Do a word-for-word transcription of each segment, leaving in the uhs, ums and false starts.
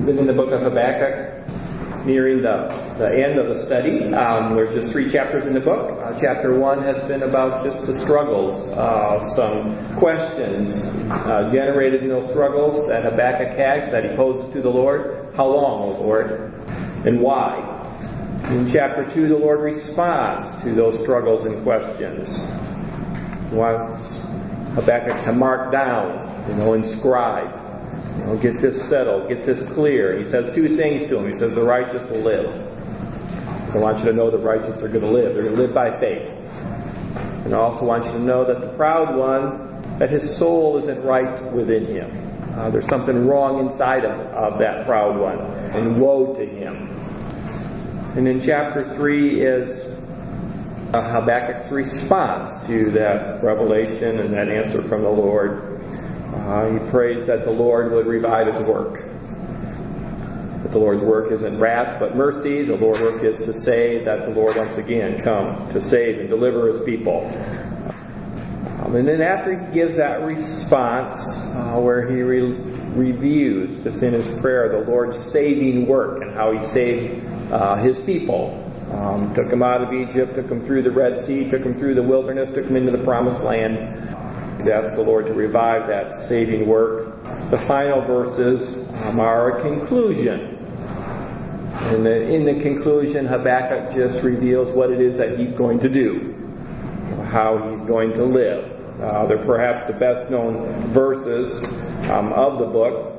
been in the book of Habakkuk, nearing the, the end of the study. Um, there's just three chapters in the book. Uh, chapter one has been about just the struggles, uh, some questions uh, generated in those struggles that Habakkuk had, that he poses to the Lord. How long, O Lord? And why? In chapter two, the Lord responds to those struggles and questions. He wants Habakkuk to mark down, you know, inscribe. You know, get this settled, get this clear. He says two things to him. He says the righteous will live. I want you to know the righteous are going to live. They're going to live by faith. And I also want you to know that the proud one, that his soul isn't right within him. Uh, there's something wrong inside of, of that proud one. And woe to him. And in chapter three is uh, Habakkuk's response to that revelation and that answer from the Lord. Uh, he prays that the Lord would revive His work. That the Lord's work isn't wrath but mercy. The Lord's work is to say that the Lord once again come to save and deliver His people. Um, and then after he gives that response, uh, where he re- reviews, just in his prayer, the Lord's saving work and how He saved uh, His people. Um, took them out of Egypt, took them through the Red Sea, took them through the wilderness, took them into the Promised Land. He asked the Lord to revive that saving work. The final verses um, are a conclusion. And the, in the conclusion, Habakkuk just reveals what it is that he's going to do, how he's going to live. Uh, they're perhaps the best known verses um, of the book.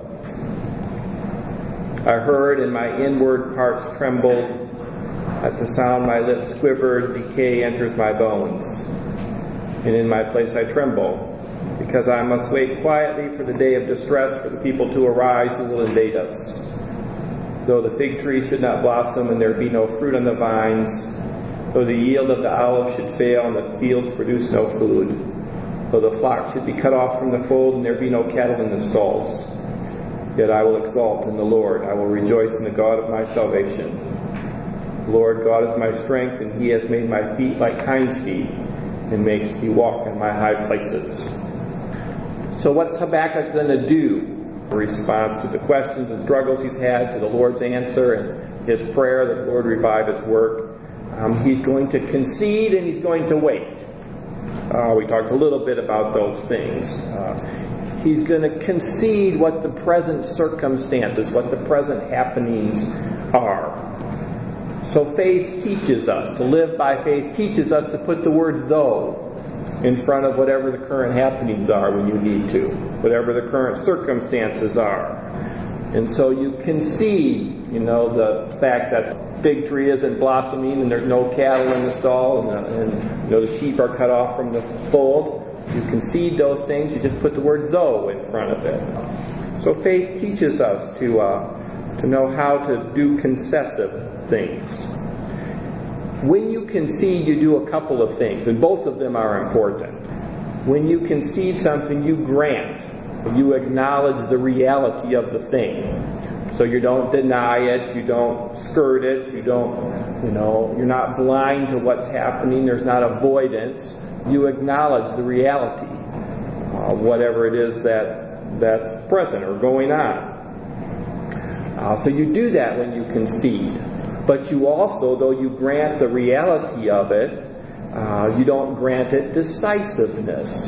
I heard and my inward parts trembled. At the sound my lips quivered, decay enters my bones. And in my place I tremble, because I must wait quietly for the day of distress, for the people to arise who will invade us. Though the fig tree should not blossom, and there be no fruit on the vines, though the yield of the olive should fail, and the fields produce no food, though the flock should be cut off from the fold, and there be no cattle in the stalls, yet I will exult in the Lord. I will rejoice in the God of my salvation. The Lord God is my strength, and He has made my feet like hinds' feet, and makes me walk in my high places. So what's Habakkuk going to do in response to the questions and struggles he's had, to the Lord's answer and his prayer that the Lord revive His work? Um, he's going to concede and he's going to wait. Uh, we talked a little bit about those things. Uh, he's going to concede what the present circumstances, what the present happenings are. So faith teaches us, to live by faith teaches us to put the word though in front of whatever the current happenings are when you need to, whatever the current circumstances are. And so you concede, you know, the fact that the fig tree isn't blossoming and there's no cattle in the stall and, the, and you know, the sheep are cut off from the fold. You concede those things, you just put the word though in front of it. So faith teaches us to uh, to know how to do concessive things. When you concede, you do a couple of things, and both of them are important. When you concede something, you grant. You acknowledge the reality of the thing. So you don't deny it, you don't skirt it, you don't, you know, you're not blind to what's happening, there's not avoidance. You acknowledge the reality of whatever it is that that's present or going on. Uh, so you do that when you concede. But you also, though you grant the reality of it, uh, you don't grant it decisiveness.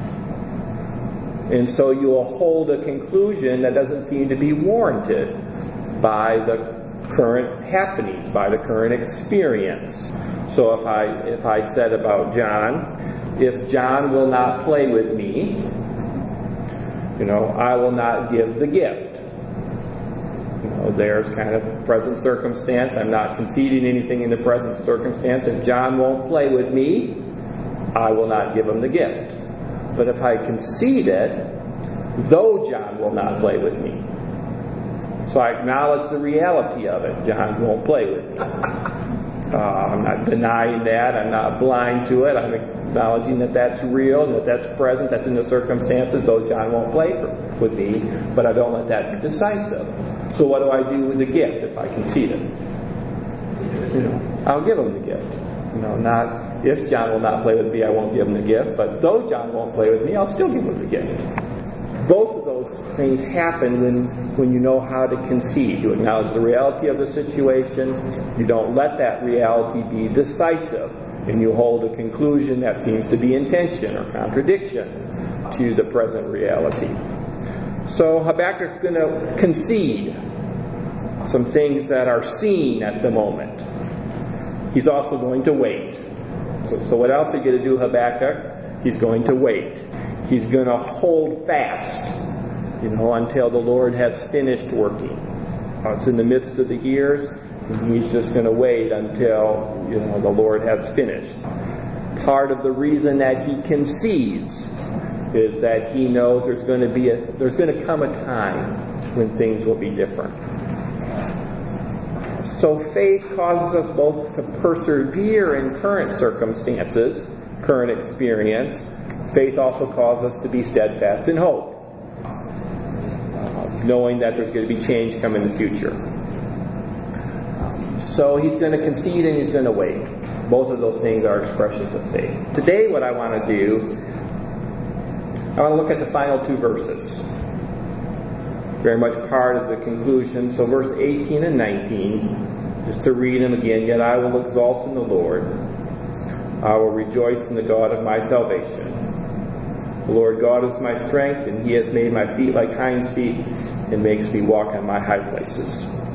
And so you'll hold a conclusion that doesn't seem to be warranted by the current happenings, by the current experience. So if I if I said about John, if John will not play with me, you know, I will not give the gift. There's kind of present circumstance. I'm not conceding anything in the present circumstance. If John won't play with me, I will not give him the gift. But if I concede it, though John will not play with me. So I acknowledge the reality of it. John won't play with me. Uh, I'm not denying that. I'm not blind to it. I'm acknowledging that that's real, and that that's present, that's in the circumstances, though John won't play for, with me. But I don't let that be decisive. So what do I do with the gift if I concede it? You know, I'll give him the gift. You know, not if John will not play with me, I won't give him the gift. But though John won't play with me, I'll still give him the gift. Both of those those things happen when, when you know how to concede. You acknowledge the reality of the situation. You don't let that reality be decisive. And you hold a conclusion that seems to be in tension or contradiction to the present reality. So Habakkuk's going to concede some things that are seen at the moment. He's also going to wait. So, so what else are you going to do, Habakkuk? He's going to wait. He's going to hold fast, you know, until the Lord has finished working. Uh, it's in the midst of the years, and he's just going to wait until, you know, the Lord has finished. Part of the reason that he concedes is that he knows there's going to be a there's going to come a time when things will be different. So faith causes us both to persevere in current circumstances, current experience. Faith also causes us to be steadfast in hope, uh, knowing that there's going to be change coming in the future. So he's going to concede and he's going to wait. Both of those things are expressions of faith. Today what I want to do, I want to look at the final two verses. Very much part of the conclusion. So verse eighteen and nineteen, just to read them again. Yet I will exalt in the Lord. I will rejoice in the God of my salvation. The Lord God is my strength, and he has made my feet like hinds' feet, and makes me walk on my high places.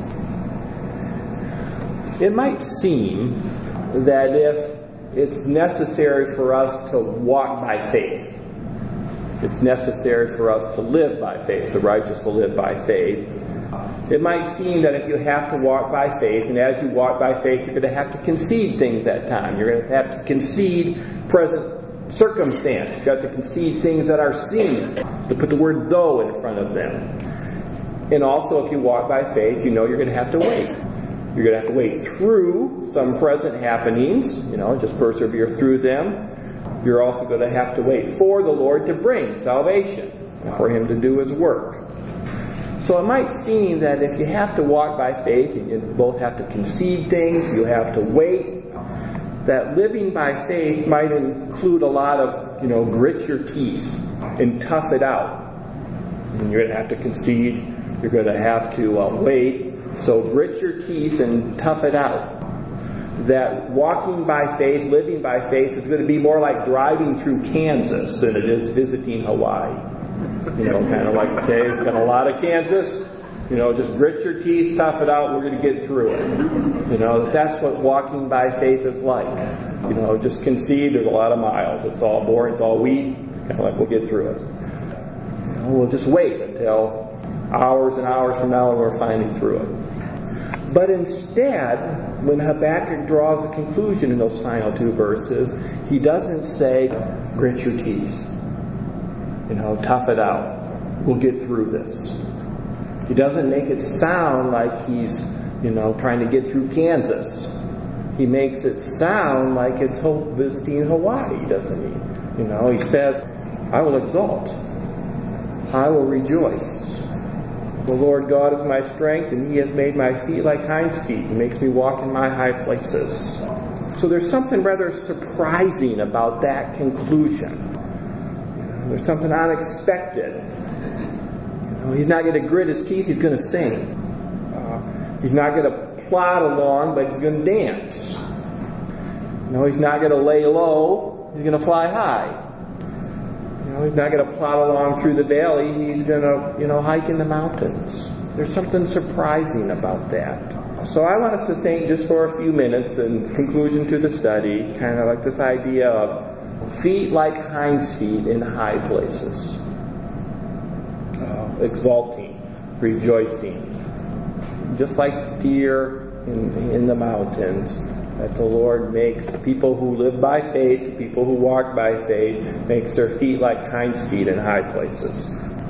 It might seem that if it's necessary for us to walk by faith, it's necessary for us to live by faith, the righteous will live by faith. It might seem that if you have to walk by faith, and as you walk by faith, you're going to have to concede things at times. You're going to have to concede present circumstance. You've got to concede things that are seen, to put the word though in front of them. And also, if you walk by faith, you know you're going to have to wait. You're going to have to wait through some present happenings, you know, just persevere through them. You're also going to have to wait for the Lord to bring salvation, for him to do his work. So it might seem that if you have to walk by faith, and you both have to concede things, you have to wait, that living by faith might include a lot of, you know, grit your teeth and tough it out. And you're going to have to concede, you're going to have to uh, wait. So grit your teeth and tough it out. That walking by faith, living by faith, is going to be more like driving through Kansas than it is visiting Hawaii. You know, kind of like, okay, got a lot of Kansas, you know, just grit your teeth, tough it out, we're going to get through it. You know, that's what walking by faith is like. You know, just concede, there's a lot of miles. It's all boring, it's all wheat, kind of like we'll get through it. You know, we'll just wait until hours and hours from now and we're finally through it. But instead, when Habakkuk draws a conclusion in those final two verses, he doesn't say, grit your teeth. You know, tough it out. We'll get through this. He doesn't make it sound like he's, you know, trying to get through Kansas. He makes it sound like it's visiting Hawaii, doesn't he? You know, he says, I will exalt. I will rejoice. The Lord God is my strength, and he has made my feet like hinds' feet. He makes me walk in my high places. So there's something rather surprising about that conclusion. There's something unexpected. You know, he's not going to grit his teeth, he's going to sing. Uh, he's not going to plod along, but he's going to dance. You know, he's not going to lay low, he's going to fly high. You know, he's not going to plod along through the valley, he's going to, you know, hike in the mountains. There's something surprising about that. So I want us to think just for a few minutes in conclusion to the study, kind of like this idea of feet like hinds' feet in high places. Uh, exalting, rejoicing. Just like deer in, in the mountains, that the Lord makes people who live by faith, people who walk by faith, makes their feet like hinds' feet in high places.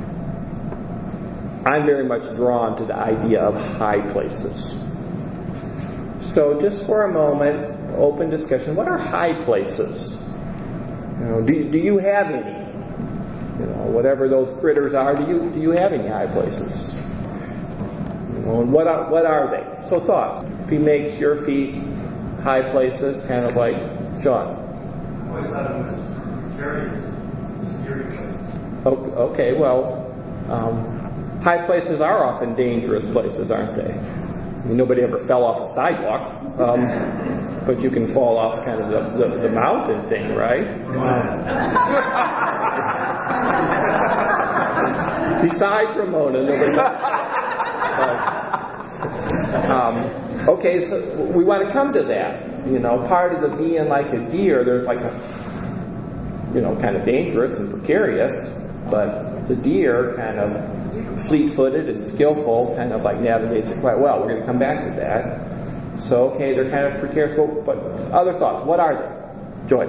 I'm very much drawn to the idea of high places. So just for a moment, open discussion. What are high places? You know, do, do you have any? You know, whatever those critters are, do you do you have any high places? You know, and what are, what are they? So thoughts. If he makes your feet high places, kind of like Sean. I always thought it was precarious, security places. Okay, well, Um, high places are often dangerous places, aren't they? I mean, nobody ever fell off a sidewalk, um, but you can fall off kind of the, the, the mountain thing, right? Um, besides Ramona, nobody. Uh, um, okay, so we want to come to that. You know, part of the being like a deer, there's like a, you know, kind of dangerous and precarious, but the deer kind of fleet-footed and skillful, kind of like navigates it quite well. We're going to come back to that. So, okay, they're kind of precarious, but, but other thoughts, what are they? Joy?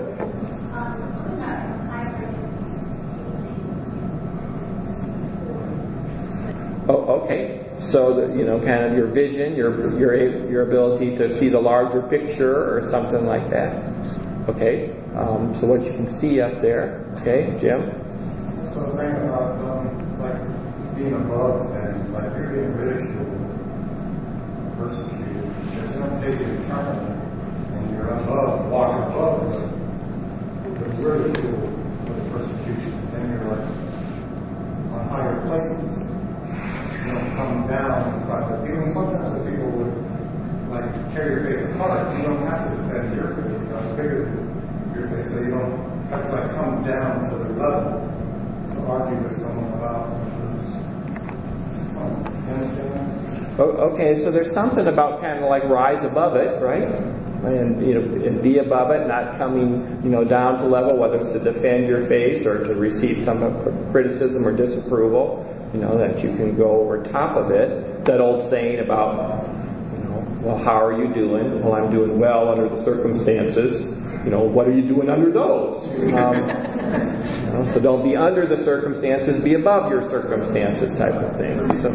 Oh, okay. So, the, you know, kind of your vision, your your your ability to see the larger picture or something like that. Okay. Um, so what you can see up there. Okay, Jim? So I was thinking about um, like being above things, like you're being ridiculed, persecuted. It's going to take you eternally, and you're above, walking above the, the ridicule of the persecution. Then you're like on higher places. You know, come down and try to, even sometimes the people would like tear your faith apart. You don't have to defend your faith. You know, it's bigger than your faith, so you don't have to like come down to their level to argue with someone about something. You understand? Oh, okay, so there's something about kind of like rise above it, right? And you know, and be above it, not coming, you know, down to level, whether it's to defend your faith or to receive some criticism or disapproval. You know, that you can go over top of it. That old saying about, you know, well, how are you doing? Well, I'm doing well under the circumstances. You know, what are you doing under those? Um, you know, so don't be under the circumstances, be above your circumstances type of thing. So,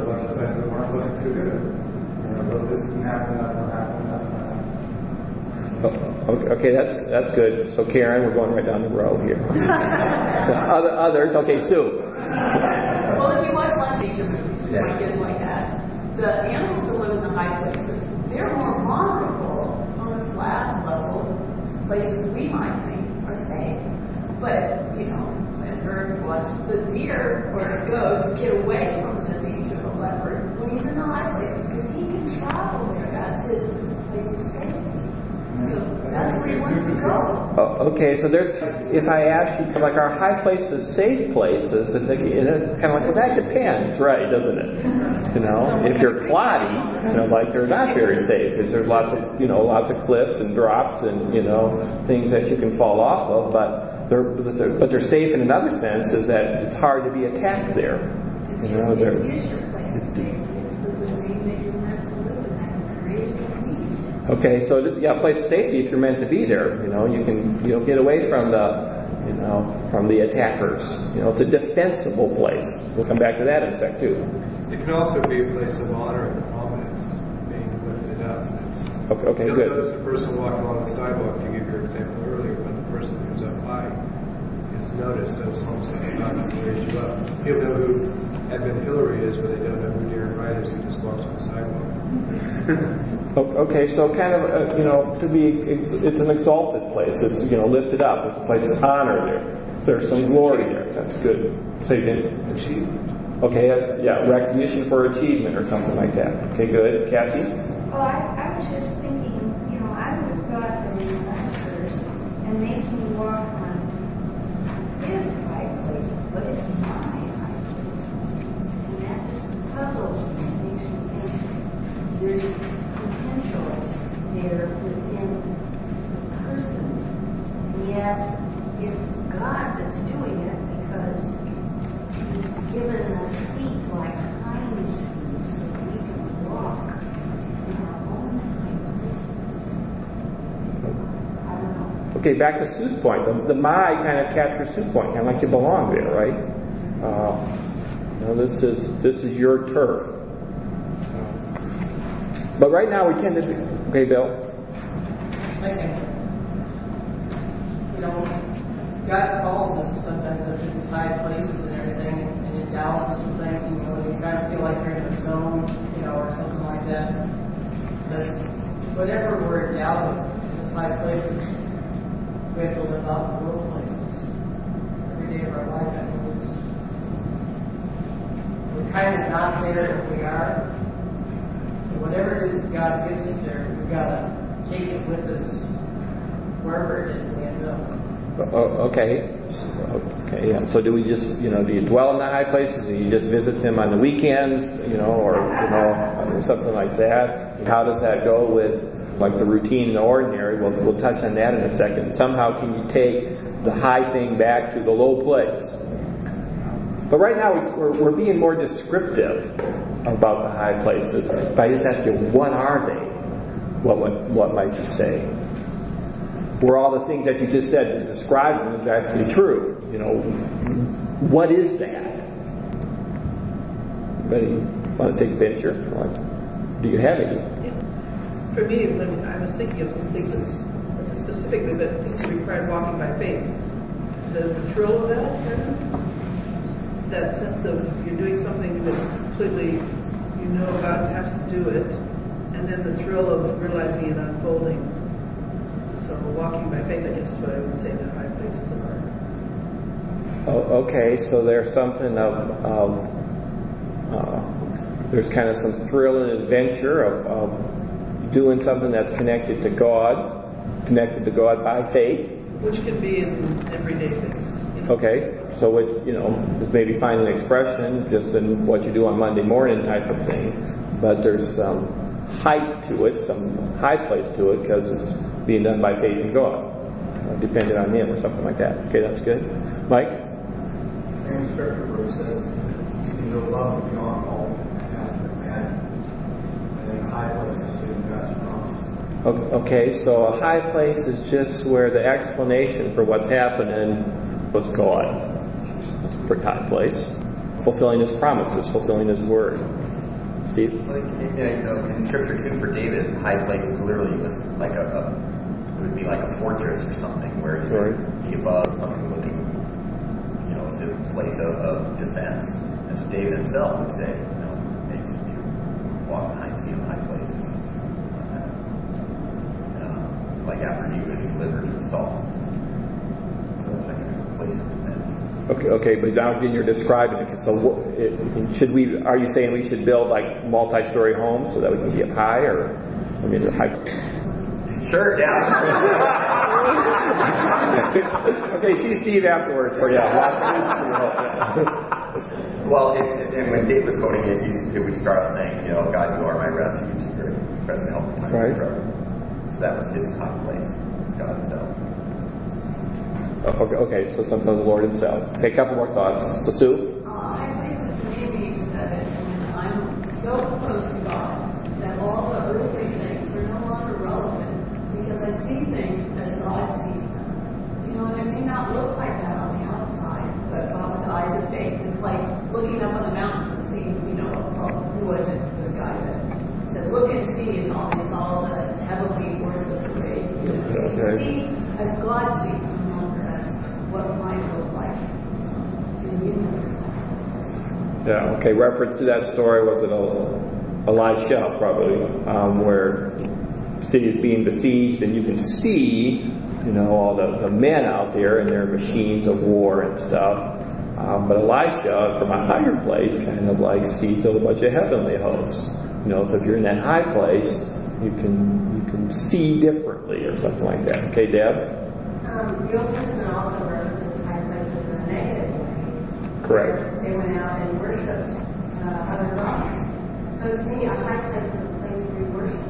okay, that's that's good. So Karen, we're going right down the row here. Other, others, okay, Sue. Well, if you watch lots of nature movies, which my kids like that, the animals that live in the high places, they're more vulnerable on the flat level places we might think are safe. But, you know, when Earth watch the deer or the goats get away from the danger of a leopard when he's in the high places, because he can travel there. That's his place of safety. So that's where he wants to go. Oh, okay, so there's, if I ask you, like, are high places safe places? And it's kind of like, well, that depends, right, doesn't it? You know, if you're cloddy, you know, like they're not very safe because there's lots of, you know, lots of cliffs and drops and, you know, things that you can fall off of, but they're, but they're, but they're safe in another sense is that it's hard to be attacked there. It's you know, your, it's your place of safety. It's the domain that you're meant to live in that is created to be. Okay, so this, yeah, place of safety if you're meant to be there. You know, you can, you know, get away from the, you know, from the attackers. You know, it's a defensible place. We'll come back to that in a sec too. It can also be a place of honor and prominence, being lifted up. It's, okay, okay, you'll good. notice the person walking along the sidewalk, to give your example earlier, but the person who's up high is noticed. Those homes have God to raise you up. People know who Edmund Hillary is, but they don't know who Darren Wright is, who just walks on the sidewalk. Okay, so kind of, uh, you know, to be, it's, it's an exalted place. It's, you know, lifted up. It's a place of honor there. There's some glory there. That's good. Say again. Achievement. Okay, uh, yeah, recognition for achievement or something like that. Okay, good. Kathy? Well, I, I was just thinking, you know, I would have thought that in Masters and makes me walk on his high places, but it's my high places. And that just puzzles me. It makes me think there's potential there within the person. And yet it's God that's doing it because He's given us feet like hinds feet so that we can walk in our own high places. I don't know. Okay, back to Sue's point. The, the my kind of captures Sue's point. Kind of like you belong there, right? Uh, you know, this is this is your turf. But right now we tend to be... Okay, Bill? I was thinking, you know, God calls us sometimes up to these high places and everything, and, and endows us with things, and you know, you kind of feel like you're in the zone, you know, or something like that. But whatever we're endowed with in these high places, we have to live out in the low places every day of our life. I mean, it's kind of not there if we are. So whatever it is that God gives us there, we've got to take it with us wherever it is we end up. Oh, okay. Okay. Yeah. So do we just, you know, do you dwell in the high places? Do you just visit them on the weekends, you know, or you know, or something like that? How does that go with like the routine and the ordinary? We'll we'll touch on that in a second. Somehow, can you take the high thing back to the low place? But right now, we're we're being more descriptive about the high places. If I just ask you, what are they? What what what might you say? Were all the things that you just said to describe them is actually true? You know, what is that? Anybody want to take a venture? Do you have any? Yeah. For me, when I was thinking of some things that specifically that things required walking by faith, the, the thrill of that, kind of, that sense of you're doing something that's completely, you know, God has to do it, and then the thrill of realizing it unfolding. So walking by faith, I guess, is what I would say the high places are. Oh, okay, so there's something of, of uh, there's kind of some thrill and adventure of, of doing something that's connected to God, connected to God by faith. Which can be in everyday things. You know? Okay, so it, you know, maybe find an expression just in what you do on Monday morning type of thing, but there's some height to it, some high place to it, because it's being done by faith in God, uh, dependent on Him or something like that. Okay, that's good. Mike? And Scripture where it says, you know, love beyond all has been imagined. And then high places seeing God's promise. Okay, okay, so a high place is just where the explanation for what's happening was God. That's a pretty high place. Fulfilling His promises, fulfilling His word. Steve? Like, yeah, you know, in Scripture too, for David, high place literally was like a, a it would be like a fortress or something where you right. would be above something looking, you know, it's a place of, of defense. And so David himself would say, you know, makes you walk behind you in high places. Uh, like after he was delivered from Saul. So it's like a place of defense. Okay, okay, but now again you're describing it. So, what, it, should we? Are you saying we should build like multi-story homes so that we can get high, or I mean, high? Sure, yeah. Okay, see Steve afterwards for yeah. Well, it, and when Dave was quoting it, he's, it would start out saying, you know, God, you are my refuge, your present help in time of trouble. So that was his high place. It's God Himself. Okay, okay, so sometimes the Lord Himself. Okay, a couple more thoughts. So, Sue? Uh, high places to me means that it's when I'm so close to God that all the earthly things are no longer relevant because I see things as God sees them. You know, and it may not look like that on the outside, but uh, with the eyes of faith, it's like looking up on the mountains and seeing, you know, uh, who was it, the guy that said, look and see, and all they saw the heavenly forces arrayed. You know, so you see as God sees them. What might look like in the universe. Yeah, okay. Reference to that story was it Elisha, probably, um, where the city is being besieged, and you can see, you know, all the, the men out there and their machines of war and stuff. Um, but Elisha, from a higher place, kind of like sees still a bunch of heavenly hosts. You know, so if you're in that high place, you can you can see differently or something like that. Okay, Deb? Um, the Old Testament also references high places in a negative way. Correct. They went out and worshipped uh, other gods. So to me, a high place is a place where you worship.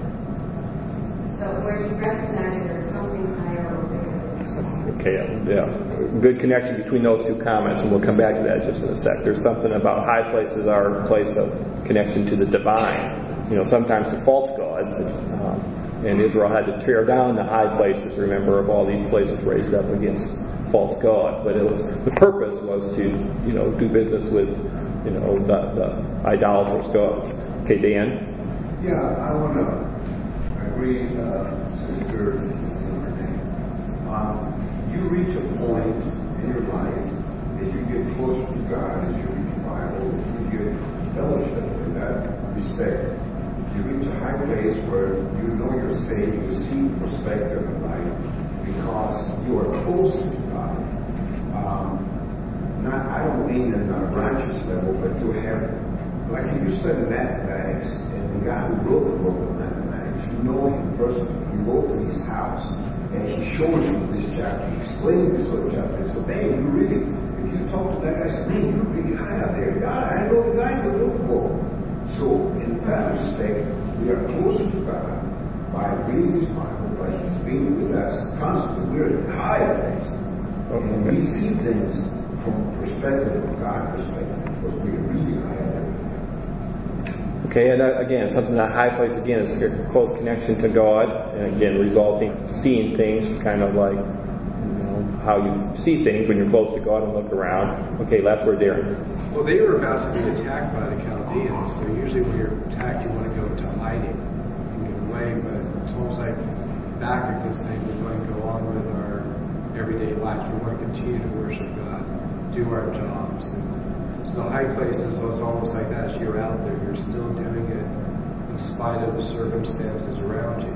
So where you recognize there is something higher or bigger. Okay, yeah. Good connection between those two comments, and we'll come back to that just in a sec. There's something about high places are a place of connection to the divine. You know, sometimes to false gods, but um, and Israel had to tear down the high places, remember, of all these places raised up against false gods. But it was the purpose was to, you know, do business with, you know, the, the idolatrous gods. Okay, Dan? Yeah, I want to agree, uh, Sister Renee. Um, you reach a point in your life as you get closer to God, as you read the Bible, as you get fellowship in that respect. You reach a high place where you know you're saved, you see perspective in life because you are closer to God. Um, not, I don't mean in a righteous level, but you have study mathematics, and the guy who wrote the book of mathematics, you know him personally. You go to his house, and he shows you this chapter. He explains this little chapter. So, man, you really, if you talk to that guy, say, man, you're really high up there. God, I know the guy who wrote the book. So, in that respect, we are closer to God by reading His Bible, by His being with us constantly. We're in higher place. And we see things from the perspective of God's perspective, because we are really higher than. Okay, and uh, again, something that high place again is a close connection to God, and again, resulting seeing things kind of like, you know, how you see things when you're close to God and look around. Okay, that's where they're. Well, they were about to be attacked by the Chaldeans, so usually when you're attacked, you want to go into hiding and get away. But it's almost like Habakkuk is saying we want to go on with our everyday lives. We want to continue to worship God, do our jobs. And so the high places, it's almost like that. As you're out there, you're still doing it in spite of the circumstances around you.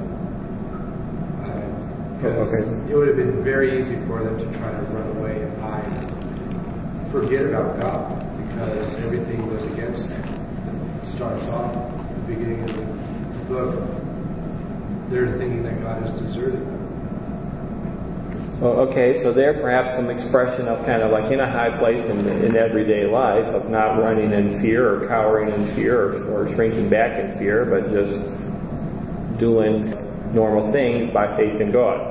Uh, because okay. It would have been very easy for them to try to run away and hide, forget about God, because everything was against them. It starts off at the beginning of the book. They're thinking that God has deserted them. Well, okay, so there perhaps some expression of kind of like in a high place in, in everyday life of not running in fear or cowering in fear or, or shrinking back in fear, but just doing normal things by faith in God.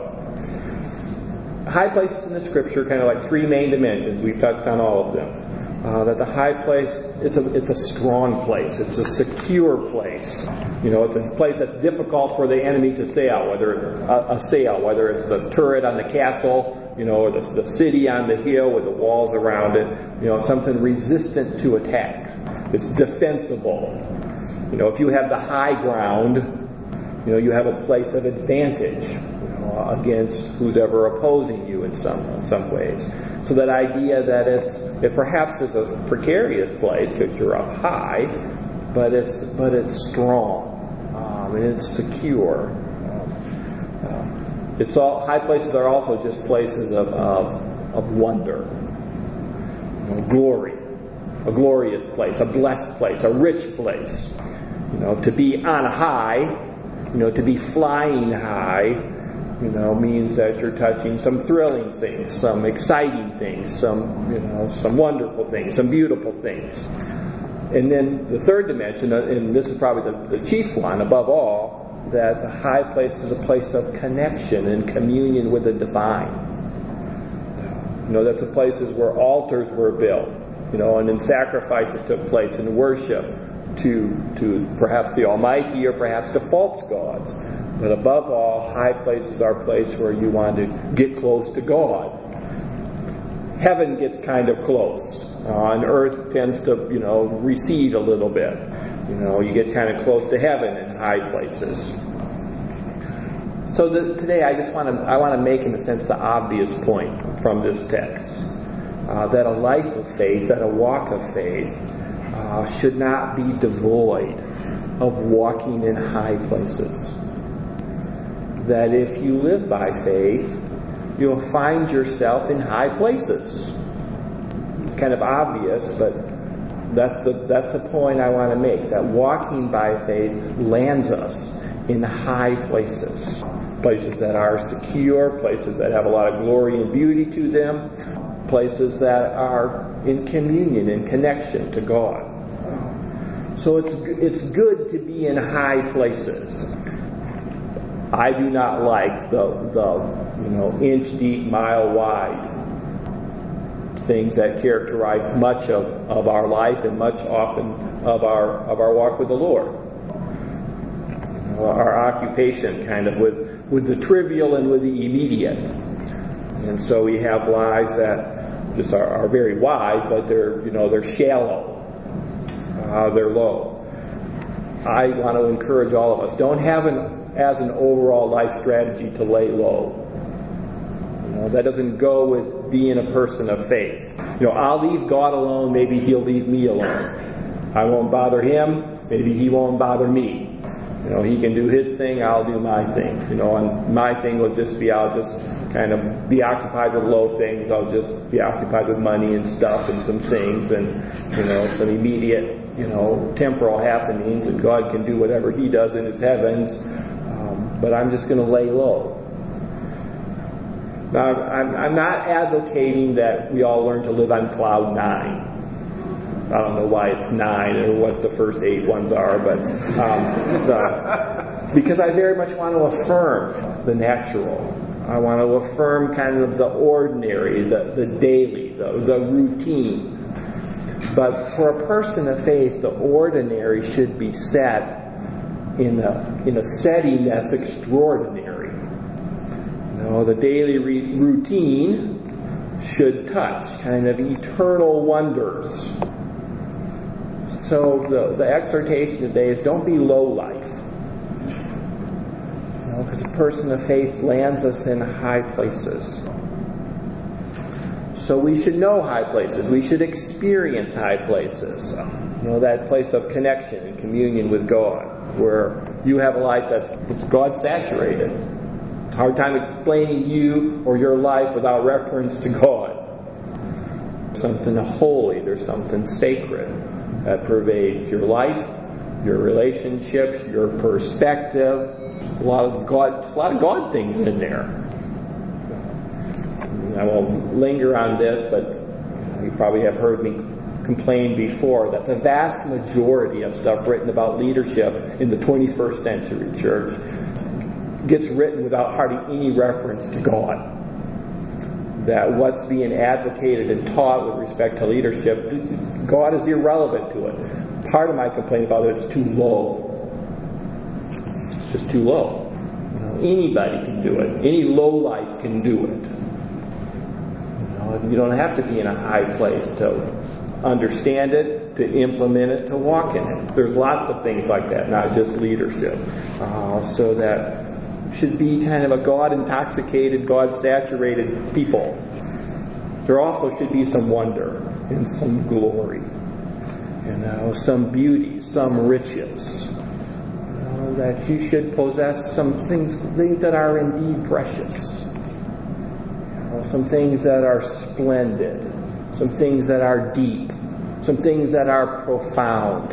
High places in the Scripture, kind of like three main dimensions. We've touched on all of them. Uh, that the high place, it's a it's a strong place. It's a secure place. You know, it's a place that's difficult for the enemy to sail, whether uh, assail, whether it's the turret on the castle, you know, or the, the city on the hill with the walls around it. You know, something resistant to attack. It's defensible. You know, if you have the high ground, you know, you have a place of advantage, you know, against who's ever opposing you in some in some ways. So that idea that it's it perhaps is a precarious place because you're up high, but it's but it's strong um, and it's secure. Um, uh, it's all high places are also just places of of, of wonder, you know, glory, a glorious place, a blessed place, a rich place. You know, to be on high, you know, to be flying high. You know, means that you're touching some thrilling things, some exciting things, some, you know, some wonderful things, some beautiful things. And then the third dimension, and this is probably the, the chief one above all, that the high place is a place of connection and communion with the divine. You know, that's the places where altars were built, you know, and then sacrifices took place in worship to to perhaps the Almighty or perhaps to false gods. But above all, high places are a place where you want to get close to God. Heaven gets kind of close, uh, and earth tends to, you know, recede a little bit. You know, you get kind of close to heaven in high places. So the, today, I just want to I want to make, in a sense, the obvious point from this text uh, that a life of faith, that a walk of faith, uh, should not be devoid of walking in high places. That if you live by faith, you'll find yourself in high places. It's kind of obvious, but that's the that's the point I want to make. That walking by faith lands us in high places. Places that are secure, places that have a lot of glory and beauty to them, places that are in communion and connection to God. So it's it's good to be in high places. I do not like the the you know inch deep, mile wide things that characterize much of, of our life and much often of our of our walk with the Lord. You know, our occupation kind of with with the trivial and with the immediate. And so we have lives that just are, are very wide, but they're you know they're shallow, uh, they're low. I want to encourage all of us, don't have an as an overall life strategy to lay low. You know, that doesn't go with being a person of faith. You know, I'll leave God alone, maybe He'll leave me alone. I won't bother Him, maybe He won't bother me. You know, He can do His thing, I'll do my thing. You know, and my thing will just be, I'll just kind of be occupied with low things. I'll just be occupied with money and stuff and some things and, you know, some immediate you know, temporal happenings, and God can do whatever He does in His heavens, um, but I'm just going to lay low. Now, I'm, I'm not advocating that we all learn to live on cloud nine. I don't know why it's nine or what the first eight ones are, but um, the, because I very much want to affirm the natural. I want to affirm kind of the ordinary, the, the daily, the, the routine. But for a person of faith, the ordinary should be set in a, in a setting that's extraordinary. You know, the daily re- routine should touch kind of eternal wonders. So the, the exhortation today is don't be low life. You know, because a person of faith lands us in high places. So we should know high places. We should experience high places. You know, that place of connection and communion with God, where you have a life that's God saturated. It's a hard time explaining you or your life without reference to God. There's something holy. There's something sacred that pervades your life, your relationships, your perspective. A lot of God, a lot of God things in there. I won't linger on this, but you probably have heard me complain before that the vast majority of stuff written about leadership in the twenty-first century church gets written without hardly any reference to God. That what's being advocated and taught with respect to leadership, God is irrelevant to it. Part of my complaint about it is too low. It's just too low. You know, anybody can do it. Any low life can do it. You don't have to be in a high place to understand it, to implement it, to walk in it. There's lots of things like that, not just leadership. Uh, so that should be kind of a God-intoxicated, God-saturated people. There also should be some wonder and some glory, you know, some beauty, some riches. You know, that you should possess some things, things that are indeed precious. Some things that are splendid, some things that are deep, some things that are profound.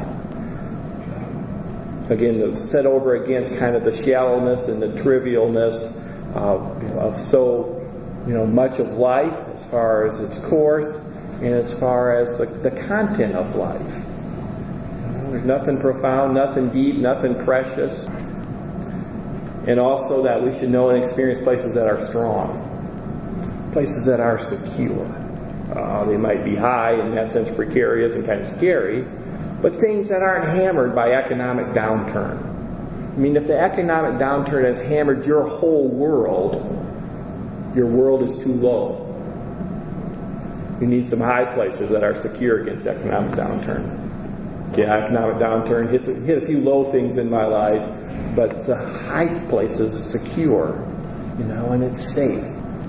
Again, set over against kind of the shallowness and the trivialness of, of so you know much of life as far as its course and as far as the, the content of life. You know, there's nothing profound, nothing deep, nothing precious. And also that we should know and experience places that are strong. Places that are secure. Uh, they might be high, in that sense precarious and kind of scary, but things that aren't hammered by economic downturn. I mean, if the economic downturn has hammered your whole world, your world is too low. You need some high places that are secure against economic downturn. Yeah, economic downturn hit, hit a few low things in my life, but the high place is secure, you know, and it's safe.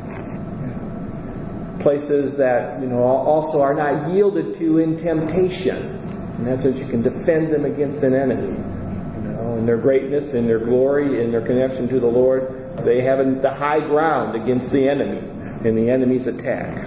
Places that, you know, also are not yielded to in temptation. In that sense, you can defend them against an enemy. You know, in their greatness, in their glory, in their connection to the Lord, they have the high ground against the enemy and the enemy's attack.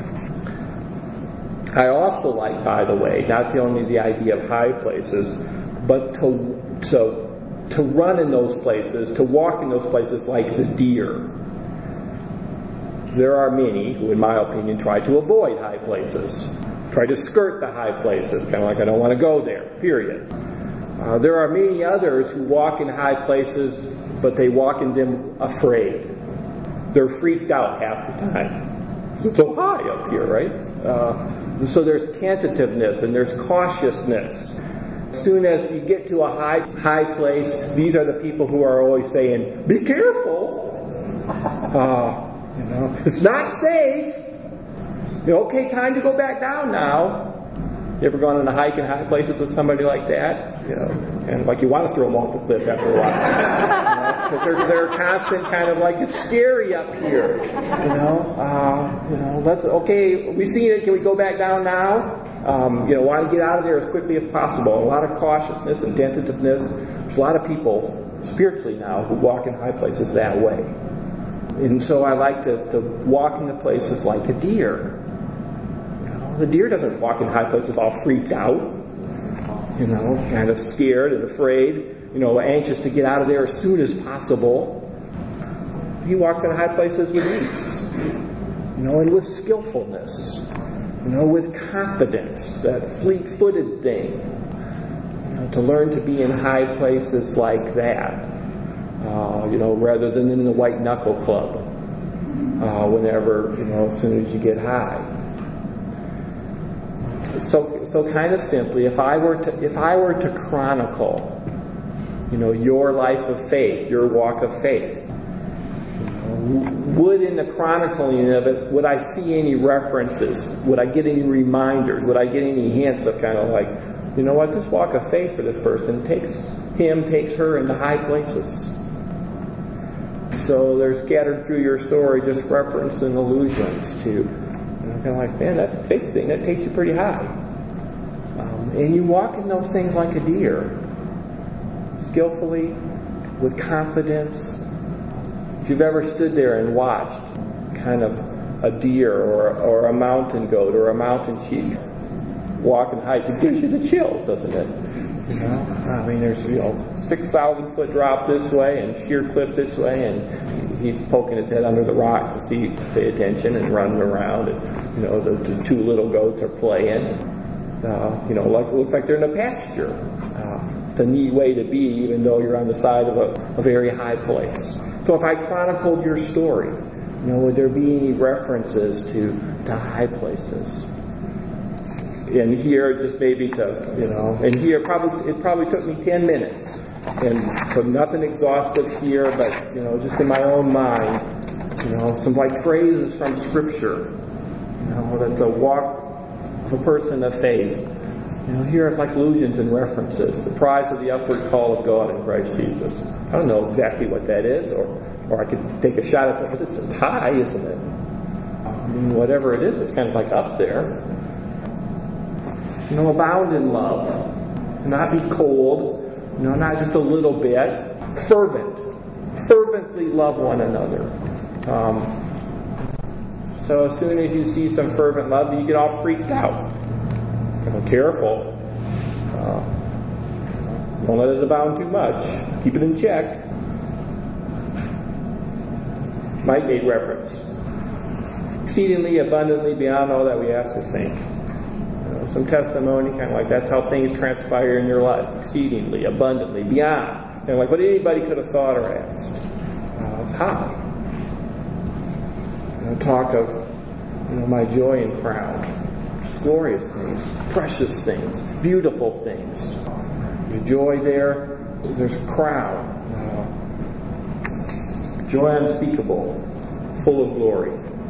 I also like, by the way, not only the idea of high places, but to to to run in those places, to walk in those places like the deer. There are many who, in my opinion, try to avoid high places, try to skirt the high places, kind of like I don't want to go there, period. Uh, there are many others who walk in high places, but they walk in them afraid. They're freaked out half the time. It's so high up here, right? Uh, so there's tentativeness and there's cautiousness. As soon as you get to a high high place, these are the people who are always saying, "Be careful." Uh, You know, it's not safe. You know, okay, time to go back down now. You ever gone on a hike in high places with somebody like that? You know, and like you want to throw them off the cliff after a while. Because you know, they're they're constant kind of like, it's scary up here. You know, uh, you know, let's okay, we seen it. Can we go back down now? Um, you know, want to get out of there as quickly as possible. A lot of cautiousness and tentativeness. There's a lot of people spiritually now who walk in high places that way. And so I like to, to walk into places like a deer. You know, the deer doesn't walk in high places all freaked out. you know, kind of scared and afraid, you know, anxious to get out of there as soon as possible. He walks in high places with ease, you know, and with skillfulness, you know, with confidence, that fleet-footed thing, you know, to learn to be in high places like that, uh, you know, rather than in the white knuckle club, uh, whenever, you know, as soon as you get high. So, so kind of simply, if I were to, if I were to chronicle, you know, your life of faith, your walk of faith, would in the chronicling of it, would I see any references? Would I get any reminders? Would I get any hints of kind of like, you know what, this walk of faith for this person takes him, takes her into high places. So there's scattered through your story just reference and allusions to, you know, kind of like, man, that faith thing, that takes you pretty high. Um, and you walk in those things like a deer, skillfully, with confidence. If you've ever stood there and watched kind of a deer or, or a mountain goat or a mountain sheep walk in height, it gives you the chills, doesn't it? You know, I mean, there's, you know, six thousand foot drop this way and sheer cliff this way, and he's poking his head under the rock to see, to pay attention, and running around, and, you know, the, the two little goats are playing. Uh, you know, like, it looks like they're in a pasture. Uh, it's a neat way to be, even though you're on the side of a, a very high place. So if I chronicled your story, you know, would there be any references to, to high places? And here, just maybe to, you know, and here probably it probably took me ten minutes, and so nothing exhaustive here, but, you know, just in my own mind, you know, some like phrases from Scripture, you know, that the walk of a person of faith. You know, here it's like allusions and references. The prize of the upward call of God in Christ Jesus. I don't know exactly what that is, or or I could take a shot at it, but it's, it's high, isn't it? I mean, whatever it is, it's kind of like up there. You know, abound in love. To not be cold, you know, not just a little bit. Fervent. Fervently love one another. Um, so as soon as you see some fervent love, you get all freaked out. Be careful. Uh, don't let it abound too much. Keep it in check. Mike made reference. Exceedingly abundantly beyond all that we ask or think. You know, some testimony, kind of like that's how things transpire in your life. Exceedingly, abundantly, beyond. You know, like what anybody could have thought or asked. Uh, it's high. You know, talk of, you know, my joy and crown. Glorious things, precious things, beautiful things. There's joy there. There's a crown. Uh, joy unspeakable, full of glory.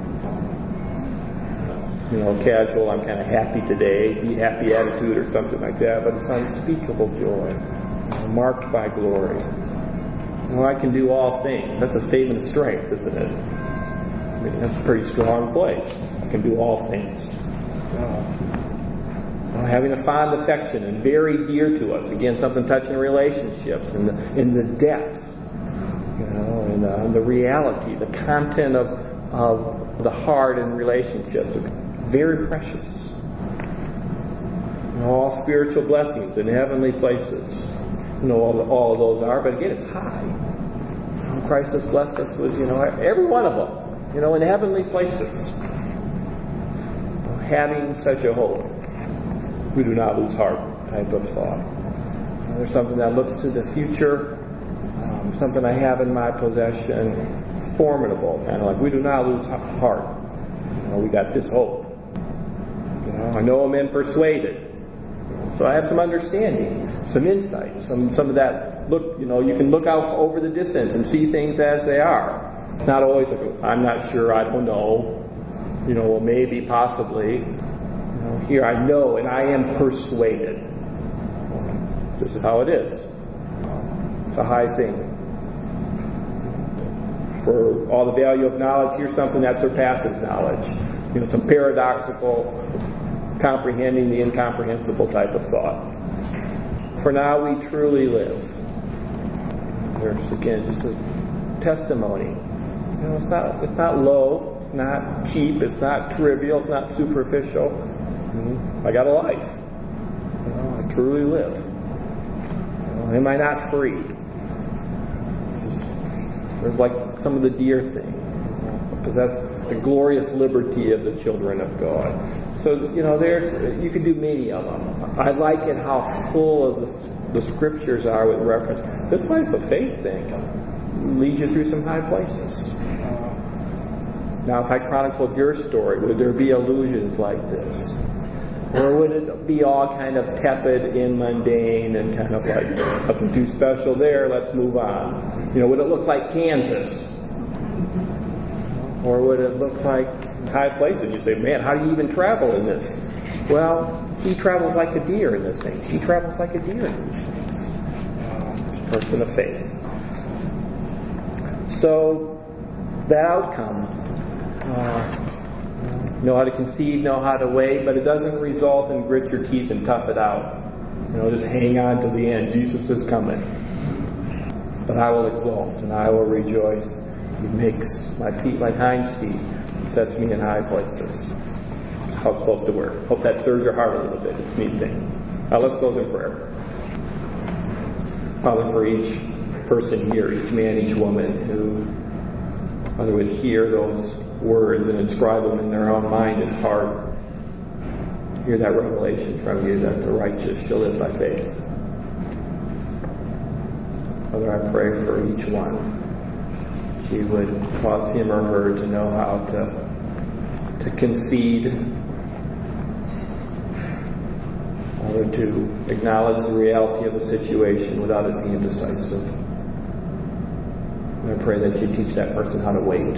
You know, casual, I'm kind of happy today, be happy attitude or something like that, but it's unspeakable joy, you know, marked by glory. Well, I can do all things. That's a statement of strength, isn't it? I mean, that's a pretty strong place. I can do all things. Uh, having a fond affection and very dear to us. Again, something touching relationships and the, in the depth, you know, and uh, the reality, the content of, of the heart and relationships. Very precious. You know, all spiritual blessings in heavenly places. You know, all, all of those are, but again, it's high. You know, Christ has blessed us with, you know, every one of them, you know, in heavenly places. Having such a hope, we do not lose heart type of thought. There's something that looks to the future, um, something I have in my possession. It's formidable, kind of like we do not lose heart. You know, we got this hope. You know, I know men persuaded, so I have some understanding, some insight, some some of that. Look, you know, you can look out over the distance and see things as they are. Not always. I'm not sure. I don't know. You know, well, maybe, possibly. You know, here I know and I am persuaded. This is how it is. It's a high thing. For all the value of knowledge, here's something that surpasses knowledge. You know, some paradoxical, comprehending the incomprehensible type of thought. For now we truly live. There's again just a testimony. You know, it's not it's not low. Not cheap, it's not trivial, it's not superficial. Mm-hmm. I got a life. You know, I truly live? You know, am I not free? There's like some of the deer thing. You know, possess the glorious liberty of the children of God. So, you know, there's, you could do many of them. I like it how full of the, the scriptures are with reference. This life of faith thing leads you through some high places. Now, if I chronicled your story, would there be allusions like this? Or would it be all kind of tepid and mundane and kind of like, nothing too special there, let's move on? You know, would it look like Kansas? Or would it look like high places? You say, man, how do you even travel in this? Well, he travels like a deer in this thing. She travels like a deer in these things. Uh, person of faith. So, that outcome, uh, know how to concede, know how to wait, but it doesn't result in grit your teeth and tough it out. You know, just hang on to the end. Jesus is coming. But I will exult and I will rejoice. He makes my feet like hinds feet, sets me in high places. That's how it's supposed to work. Hope that stirs your heart a little bit. It's a neat thing. Now let's close in prayer. Father, for each person here, each man, each woman who, Father, would hear those words and inscribe them in their own mind and heart, hear that revelation from you that the righteous shall live by faith. Father, I pray for each one. She would cause him or her to know how to to concede, or to acknowledge the reality of the situation without it being decisive. And I pray that you teach that person how to wait,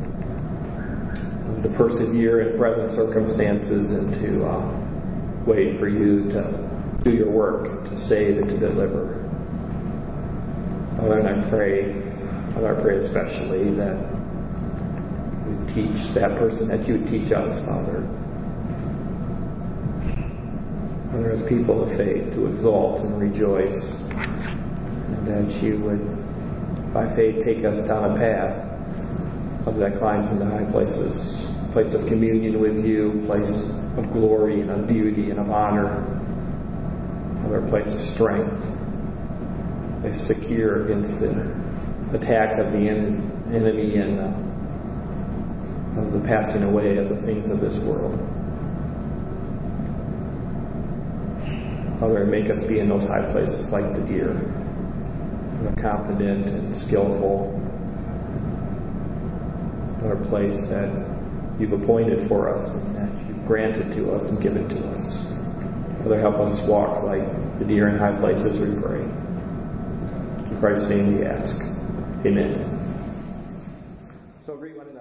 to persevere in present circumstances, and to uh, wait for you to do your work, to save and to deliver. Father, and I pray, Father, I pray especially that you teach that person, that you would teach us, Father, Father, as people of faith, to exalt and rejoice, and that you would, by faith, take us down a path of that climbs into high places, a place of communion with you, a place of glory and of beauty and of honor, another place of strength, is secure against the attack of the en- enemy and uh, of the passing away of the things of this world. Father, make us be in those high places like the deer, confident and skillful, our place that you've appointed for us and that you've granted to us and given to us. Father, help us walk like the deer in high places, we pray. In Christ's name we ask. Amen.